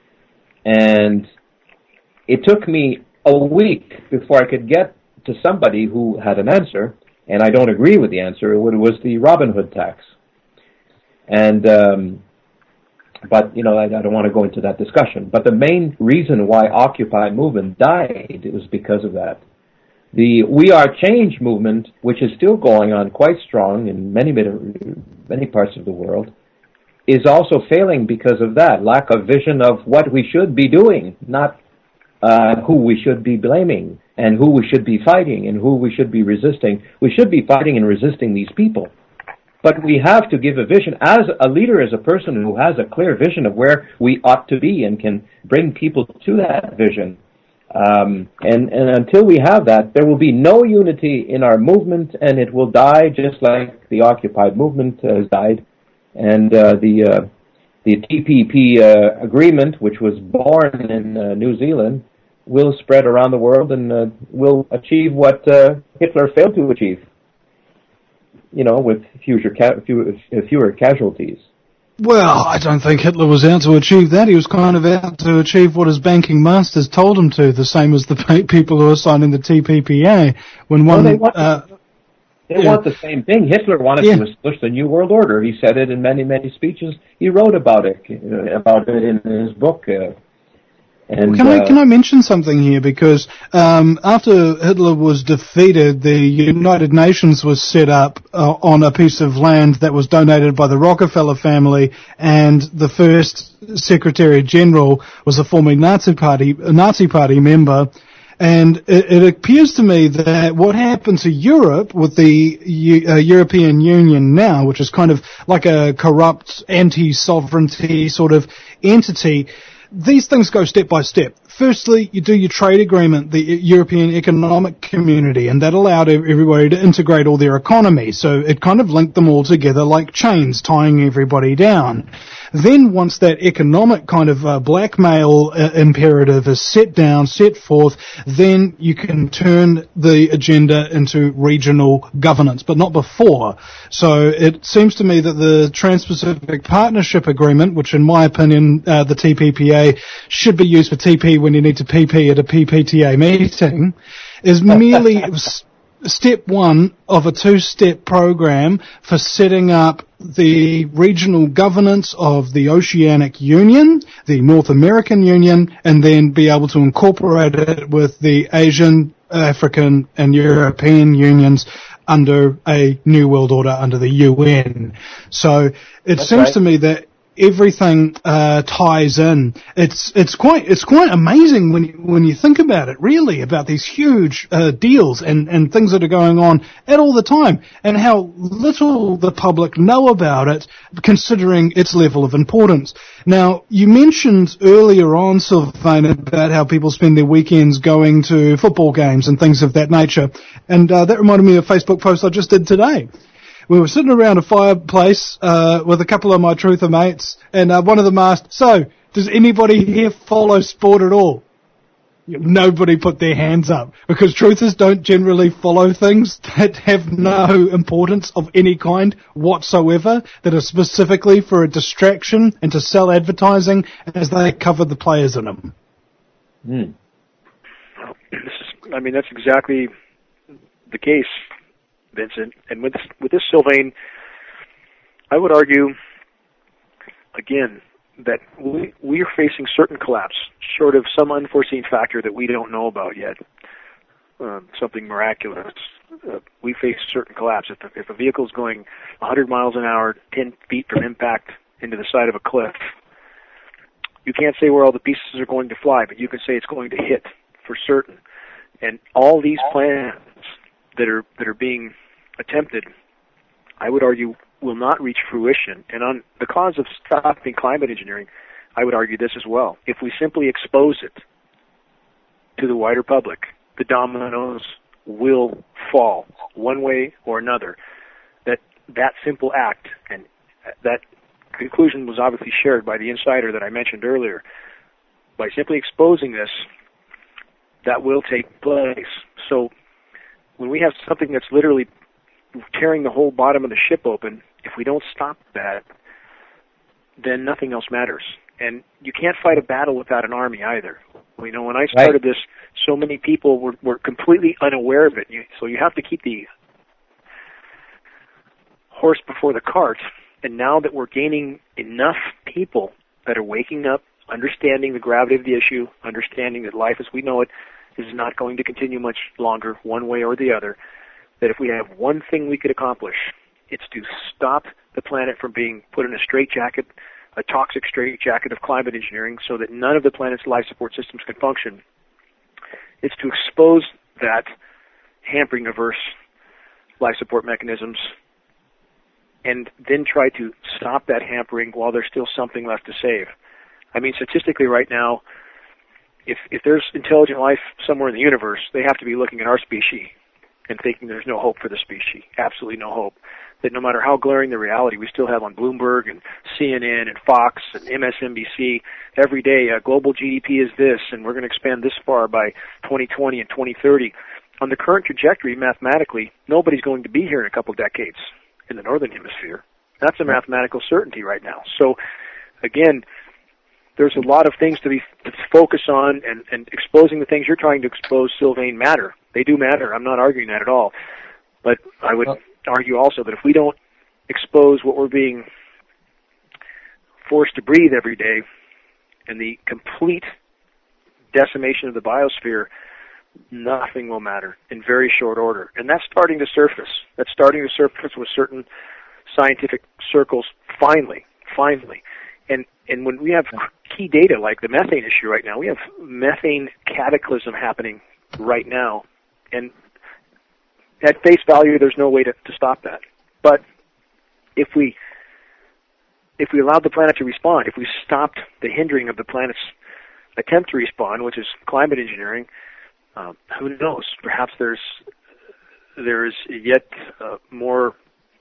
And it took me a week before I could get to somebody who had an answer, and I don't agree with the answer. It was the Robin Hood tax. And, um, but, you know, I, I don't want to go into that discussion. But the main reason why Occupy movement died, it was because of that. The We Are Change movement, which is still going on quite strong in many, many parts of the world, is also failing because of that, lack of vision of what we should be doing, not uh, who we should be blaming and who we should be fighting and who we should be resisting. We should be fighting and resisting these people. But we have to give a vision. As a leader, as a person who has a clear vision of where we ought to be and can bring people to that vision. Um, and, and until we have that, there will be no unity in our movement, and it will die just like the Occupied movement has died. And uh, the uh, the T P P uh, agreement, which was born in uh, New Zealand, will spread around the world and uh, will achieve what uh, Hitler failed to achieve, you know, with fewer, ca- fewer, fewer casualties. Well, I don't think Hitler was out to achieve that. He was kind of out to achieve what his banking masters told him to, the same as the people who are signing the T P P A. When one, well, they want, uh, they yeah. want the same thing. Hitler wanted yeah. to establish the New World Order. He said it in many, many speeches. He wrote about it, uh, about it in his book. Uh, And, can I uh, can I mention something here? Because um, after Hitler was defeated, the United Nations was set up uh, on a piece of land that was donated by the Rockefeller family, and the first Secretary General was a former Nazi Party a Nazi Party member. And it, it appears to me that what happened to Europe with the U, uh, European Union now, which is kind of like a corrupt anti-sovereignty sort of entity. These things go step by step. Firstly, you do your trade agreement, the European Economic Community, and that allowed everybody to integrate all their economies. So it kind of linked them all together like chains, tying everybody down. Then once that economic kind of uh, blackmail uh, imperative is set down, set forth, then you can turn the agenda into regional governance, but not before. So it seems to me that the Trans-Pacific Partnership Agreement, which in my opinion, uh, the T P P A, should be used for T P when you need to P P at a P P T A meeting, is merely step one of a two-step program for setting up the regional governance of the Oceanic Union, the North American Union, and then be able to incorporate it with the Asian, African, and European unions under a New World Order under the U N. So it That's seems right. to me that everything uh, ties in. It's it's quite it's quite amazing when you, when you think about it, really, about these huge uh, deals and, and things that are going on at all the time, and how little the public know about it, considering its level of importance. Now, you mentioned earlier on, Sylvain, about how people spend their weekends going to football games and things of that nature, and uh, that reminded me of a Facebook post I just did today. We were sitting around a fireplace uh, with a couple of my truther mates, and uh, one of them asked, so, does anybody here follow sport at all? Nobody put their hands up, because truthers don't generally follow things that have no importance of any kind whatsoever, that are specifically for a distraction and to sell advertising as they cover the players in them. Hmm. This is, I mean, that's exactly the case, Vincent. And with this, with this, Sylvain, I would argue, again, that we, we are facing certain collapse, short of some unforeseen factor that we don't know about yet. uh, something miraculous. Uh, we face certain collapse. If, the, if a vehicle is going one hundred miles an hour, ten feet from impact into the side of a cliff, you can't say where all the pieces are going to fly, but you can say it's going to hit for certain. And all these plans that are that are being attempted, I would argue, will not reach fruition. And on the cause of stopping climate engineering, I would argue this as well. If we simply expose it to the wider public, the dominoes will fall one way or another. That that simple act, and that conclusion was obviously shared by the insider that I mentioned earlier. By simply exposing this, that will take place. So when we have something that's literally tearing the whole bottom of the ship open, if we don't stop that, then nothing else matters. And you can't fight a battle without an army either. You know, when I started Right. this, so many people were, were completely unaware of it. You, so you have to keep the horse before the cart. And now that we're gaining enough people that are waking up, understanding the gravity of the issue, understanding that life as we know it is not going to continue much longer, one way or the other, that if we have one thing we could accomplish, it's to stop the planet from being put in a straitjacket, a toxic straitjacket of climate engineering, so that none of the planet's life support systems can function. It's to expose that hampering averse life support mechanisms and then try to stop that hampering while there's still something left to save. I mean, statistically right now, if if there's intelligent life somewhere in the universe, they have to be looking at our species and thinking there's no hope for the species, absolutely no hope. That no matter how glaring the reality we still have on Bloomberg and C N N and Fox and M S N B C, every day uh, global G D P is this, and we're going to expand this far by twenty twenty and twenty thirty. On the current trajectory, mathematically, nobody's going to be here in a couple decades in the Northern Hemisphere. That's a mathematical certainty right now. So, again, there's a lot of things to be to focus on, and, and exposing the things you're trying to expose, Sylvain, matter. They do matter. I'm not arguing that at all. But I would argue also that if we don't expose what we're being forced to breathe every day and the complete decimation of the biosphere, nothing will matter in very short order. And that's starting to surface. That's starting to surface with certain scientific circles finally, finally. And and when we have key data like the methane issue right now, we have methane cataclysm happening right now. And at face value, there's no way to, to stop that. But if we if we allowed the planet to respond, if we stopped the hindering of the planet's attempt to respond, which is climate engineering, um, who knows? Perhaps there's there's yet uh, more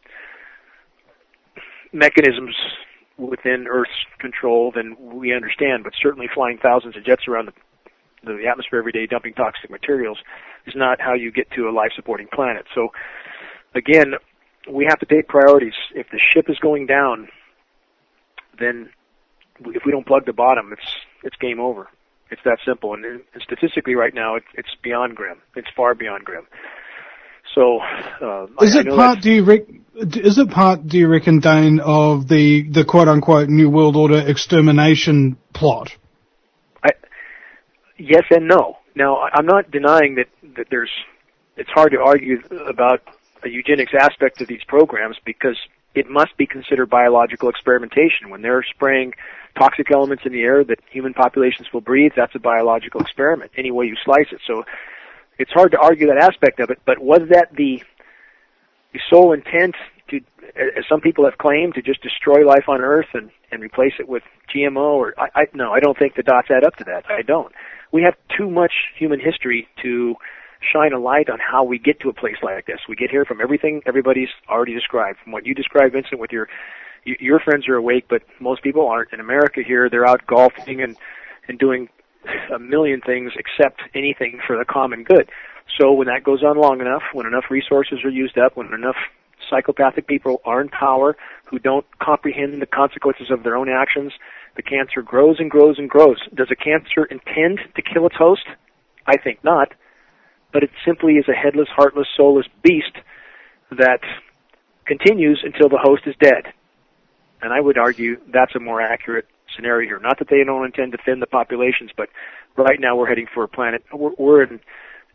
mechanisms within Earth's control than we understand, but certainly flying thousands of jets around the, the atmosphere every day dumping toxic materials is not how you get to a life-supporting planet. So, again, we have to take priorities. If the ship is going down, then if we don't plug the bottom, it's it's game over. It's that simple. And, and statistically right now, it, it's beyond grim. It's far beyond grim. So, uh, Is I, it I know part? that's- Do you rec- is it part? Do you reckon, Dane, of the the quote unquote New World Order extermination plot? I, yes and no. Now, I- I'm not denying that, that there's, it's hard to argue about a eugenics aspect of these programs because it must be considered biological experimentation. When they're spraying toxic elements in the air that human populations will breathe, that's a biological experiment, any way you slice it. So it's hard to argue that aspect of it, but was that the, the sole intent to, as some people have claimed, to just destroy life on Earth and, and replace it with G M O? Or I, I, no, I don't think the dots add up to that. I don't. We have too much human history to shine a light on how we get to a place like this. We get here from everything everybody's already described. From what you described, Vincent, with your your friends are awake, but most people aren't. In America here, they're out golfing and, and doing a million things except anything for the common good. So when that goes on long enough, when enough resources are used up, when enough psychopathic people are in power who don't comprehend the consequences of their own actions, the cancer grows and grows and grows. Does a cancer intend to kill its host? I think not. But it simply is a headless, heartless, soulless beast that continues until the host is dead. And I would argue that's a more accurate scenario here. Not that they don't intend to thin the populations, but right now we're heading for a planet. We're, we're in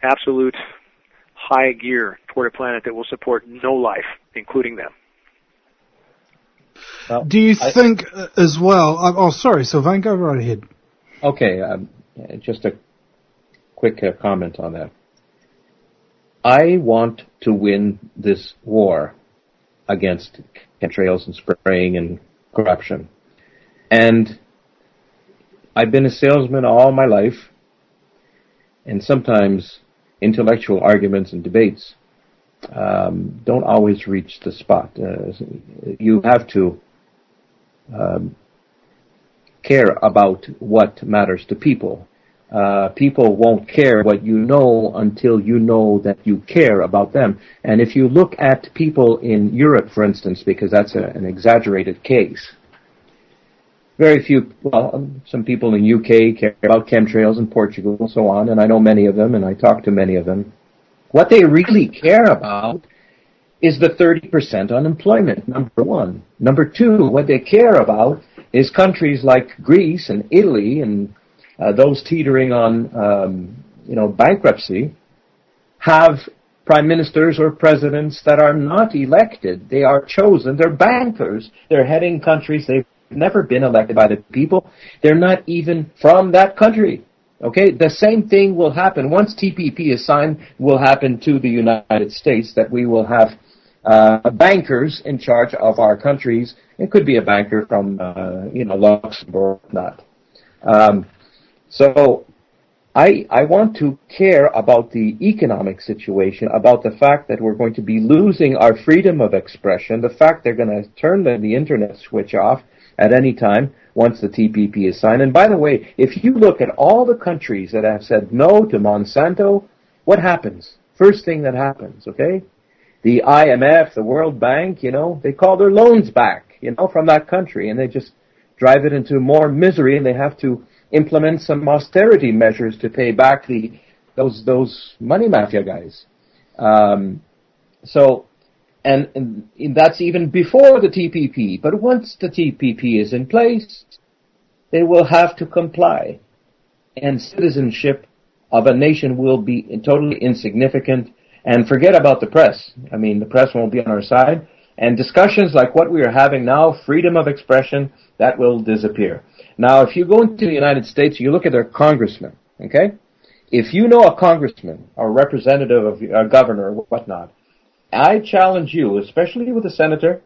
absolute high gear toward a planet that will support no life, including them. Well, Do you I- think uh, as well? Oh, oh, sorry, Sylvain, go right ahead. Okay, um, just a quick uh, comment on that. I want to win this war against chemtrails and spraying and corruption. And I've been a salesman all my life, and sometimes intellectual arguments and debates um, don't always reach the spot. Uh, you have to um, care about what matters to people. Uh, people won't care what you know until you know that you care about them. And if you look at people in Europe, for instance, because that's a, an exaggerated case, very few, well, um, some people in U K care about chemtrails in Portugal and so on, and I know many of them, and I talk to many of them. What they really care about is the thirty percent unemployment, number one. Number two, what they care about is countries like Greece and Italy and uh, those teetering on, um, you know, bankruptcy have prime ministers or presidents that are not elected. They are chosen. They're bankers. They're heading countries. They've never been elected by the people. They're not even from that country. Okay? The same thing will happen. Once T P P is signed, will happen to the United States, that we will have uh, bankers in charge of our countries. It could be a banker from, uh, you know, Luxembourg, not. Um, so I, I want to care about the economic situation, about the fact that we're going to be losing our freedom of expression, the fact they're going to turn the, the internet switch off at any time once the T P P is signed. And by the way, if you look at all the countries that have said no to Monsanto, what happens? First thing that happens, okay? The I M F, the World Bank, you know, they call their loans back, you know, from that country, and they just drive it into more misery, and they have to implement some austerity measures to pay back the those those money mafia guys. Um, so, and, and, and that's even before the T P P. But once the T P P is in place, they will have to comply, and citizenship of a nation will be totally insignificant. And forget about the press. I mean, the press won't be on our side. And discussions like what we are having now, freedom of expression, that will disappear. Now, if you go into the United States, you look at their congressmen, okay? If you know a congressman or representative of a governor or whatnot, I challenge you, especially with a senator,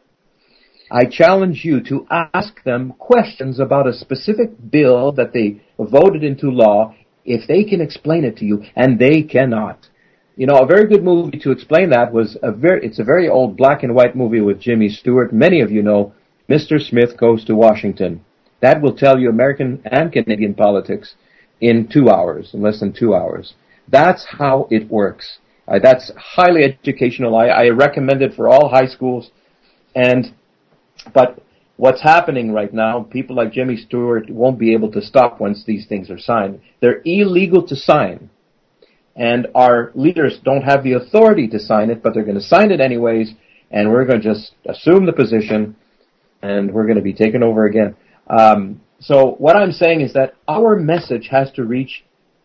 I challenge you to ask them questions about a specific bill that they voted into law if they can explain it to you, and they cannot. You know, a very good movie to explain that was a very, it's a very old black and white movie with Jimmy Stewart. Many of you know Mister Smith Goes to Washington. That will tell you American and Canadian politics in two hours, in less than two hours. That's how it works. Uh, that's highly educational. I, I recommend it for all high schools. And, but what's happening right now, people like Jimmy Stewart won't be able to stop once these things are signed. They're illegal to sign. And our leaders don't have the authority to sign it, but they're going to sign it anyways, and we're going to just assume the position, and we're going to be taken over again. Um, so what I'm saying is that our message has to reach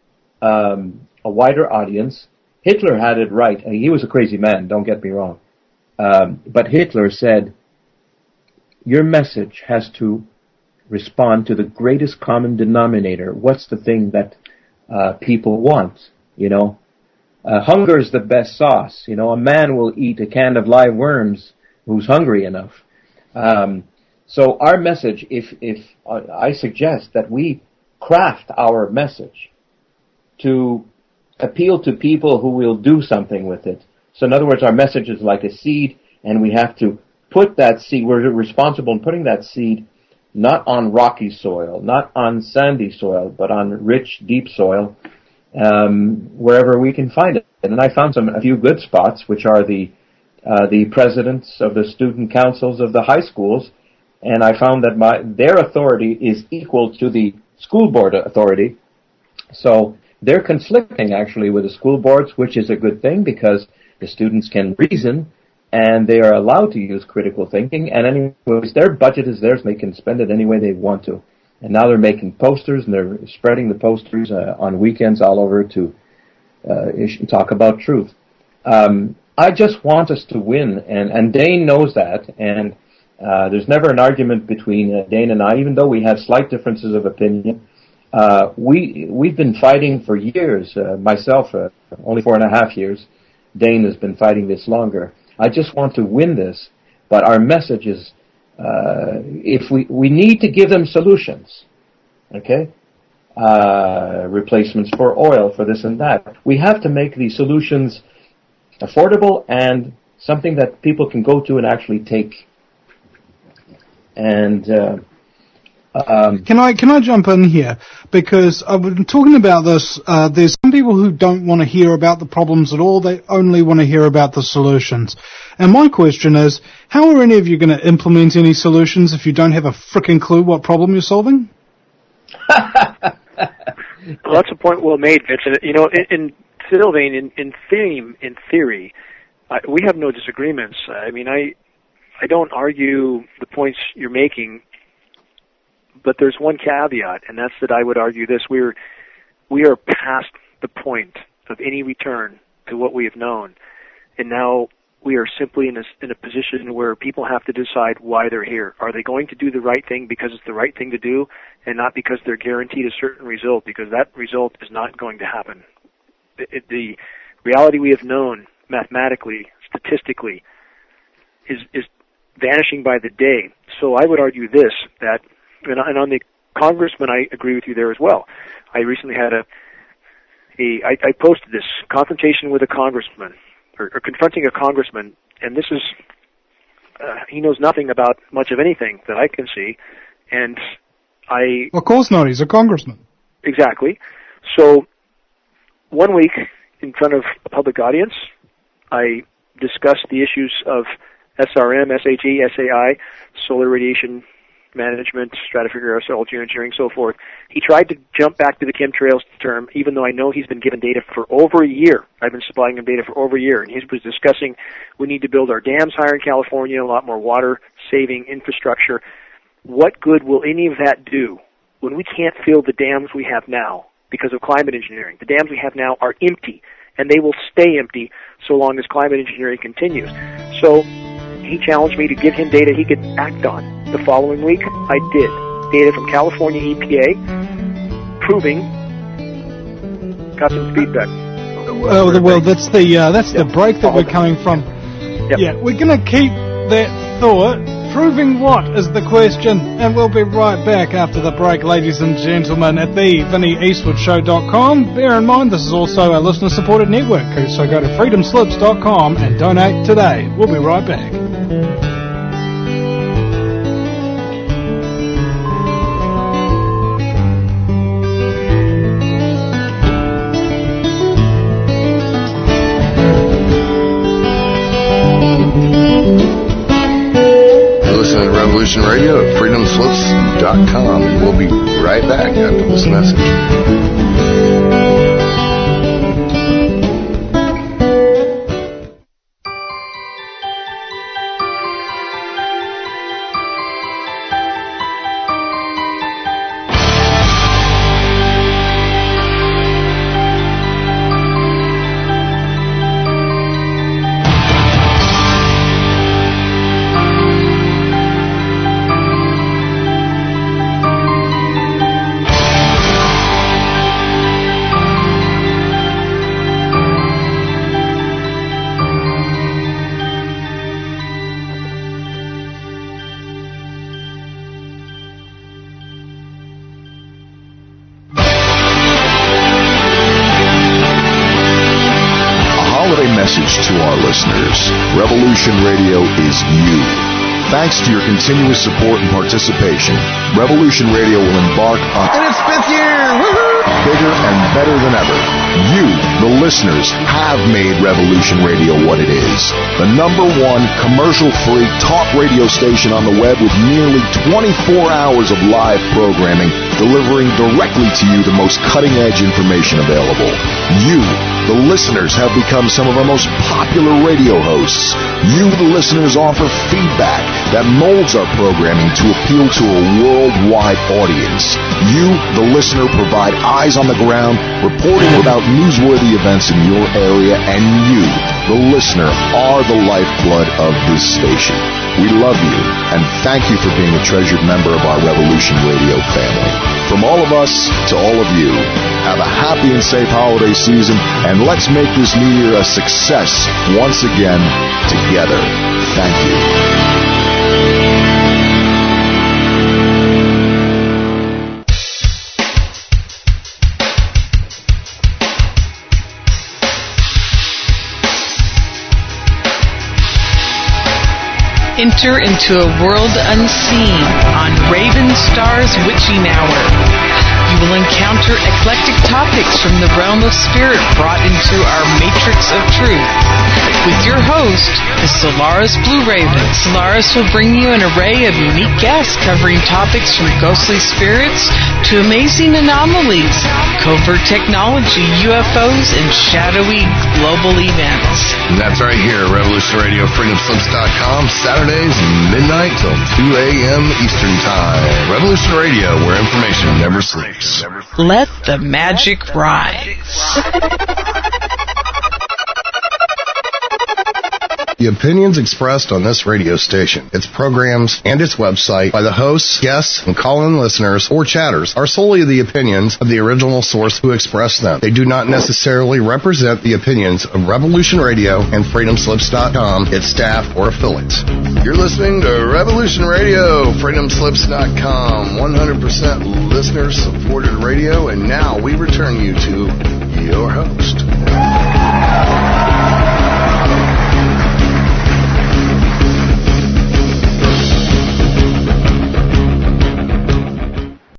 um, a wider audience. Hitler had it right. He was a crazy man, don't get me wrong. Um, but Hitler said, your message has to respond to the greatest common denominator. What's the thing that uh, people want? You know, uh, hunger is the best sauce. You know, a man will eat a can of live worms who's hungry enough. Um, so our message, if if uh, I suggest that we craft our message to appeal to people who will do something with it. So in other words, our message is like a seed, and we have to put that seed, we're responsible in putting that seed not on rocky soil, not on sandy soil, but on rich, deep soil, Um, wherever we can find it. And I found some a few good spots, which are the uh, the presidents of the student councils of the high schools, and I found that my their authority is equal to the school board authority. So they're conflicting actually with the school boards, which is a good thing because the students can reason and they are allowed to use critical thinking. And anyways, their budget is theirs; they can spend it any way they want to. And now they're making posters, and they're spreading the posters uh, on weekends all over to uh, issue, talk about truth. Um, I just want us to win, and, and Dane knows that, and uh, there's never an argument between uh, Dane and I, even though we have slight differences of opinion. Uh, we, we've been fighting for years, uh, myself, uh, only four and a half years. Dane has been fighting this longer. I just want to win this, but our message is, uh, if we, we need to give them solutions, okay? Uh, replacements for oil, for this and that. We have to make these solutions affordable and something that people can go to and actually take. And, uh, Um, can I can I jump in here? Because I've been talking about this. Uh, there's some people who don't want to hear about the problems at all. They only want to hear about the solutions. And my question is, how are any of you going to implement any solutions if you don't have a frickin' clue what problem you're solving? Well, that's a point well made, Vincent. You know, in, in Sylvain, in, in theme, in theory, uh, we have no disagreements. I mean, I I don't argue the points you're making. But there's one caveat, and that's that I would argue this: we're we are past the point of any return to what we have known, and now we are simply in a, in a position where people have to decide why they're here. Are they going to do the right thing because it's the right thing to do, and not because they're guaranteed a certain result? Because that result is not going to happen. It, it, the reality we have known mathematically, statistically, is is vanishing by the day. So I would argue this, that. And on the congressman, I agree with you there as well. I recently had a, a I, I posted this confrontation with a congressman, or, or confronting a congressman, and this is, uh, he knows nothing about much of anything that I can see, and I... Of course not, he's a congressman. Exactly. So, one week, in front of a public audience, I discussed the issues of S R M, S H E, S A I, solar radiation management, stratigraphic soil geoengineering, so forth. He tried to jump back to the chemtrails term, even though I know he's been given data for over a year. I've been supplying him data for over a year, and he was discussing we need to build our dams higher in California, a lot more water-saving infrastructure. What good will any of that do when we can't fill the dams we have now because of climate engineering? The dams we have now are empty, and they will stay empty so long as climate engineering continues. So he challenged me to give him data he could act on. The following week, I did. Data from California E P A proving, got some feedback. Well, well that's the uh, that's yep. the break that we're coming from. Yep. Yeah, we're going to keep that thought. Proving what is the question, and we'll be right back after the break, ladies and gentlemen, at the Vinnie Eastwood Show dot com. Bear in mind, this is also a listener-supported network, so go to freedom slips dot com and donate today. We'll be right back. Listening to Revolution Radio at freedom slips dot com. We'll be right back after this message. Revolution Radio is you. Thanks to your continuous support and participation, Revolution Radio will embark on in its fifth year, woohoo! Bigger and better than ever. You, the listeners, have made Revolution Radio what it is. The number one commercial-free talk radio station on the web with nearly twenty-four hours of live programming, delivering directly to you the most cutting-edge information available. You the listeners have become some of our most popular radio hosts. You, the listeners, offer feedback that molds our programming to appeal to a worldwide audience. You, the listener, provide eyes on the ground, reporting about newsworthy events in your area, and you, the listener, are the lifeblood of this station. We love you, and thank you for being a treasured member of our Revolution Radio family. From all of us to all of you, have a happy and safe holiday season, and let's make this new year a success once again together. Thank you. Enter into a world unseen on Raven Star's Witching Hour. You will encounter eclectic topics from the realm of spirit brought into our matrix of truth. With your host, the Solaris Blue Raven. Solaris will bring you an array of unique guests covering topics from ghostly spirits to amazing anomalies, covert technology, U F Os, and shadowy global events. And that's right here at Revolution Radio, freedom slips dot com, Saturdays midnight till two a.m. Eastern Time. Revolution Radio, where information never sleeps. Let the magic rise. The opinions expressed on this radio station, its programs, and its website by the hosts, guests, and call-in listeners or chatters are solely the opinions of the original source who expressed them. They do not necessarily represent the opinions of Revolution Radio and freedom slips dot com, its staff, or affiliates. You're listening to Revolution Radio, freedom slips dot com, one hundred percent listener-supported radio, and now we return you to your host.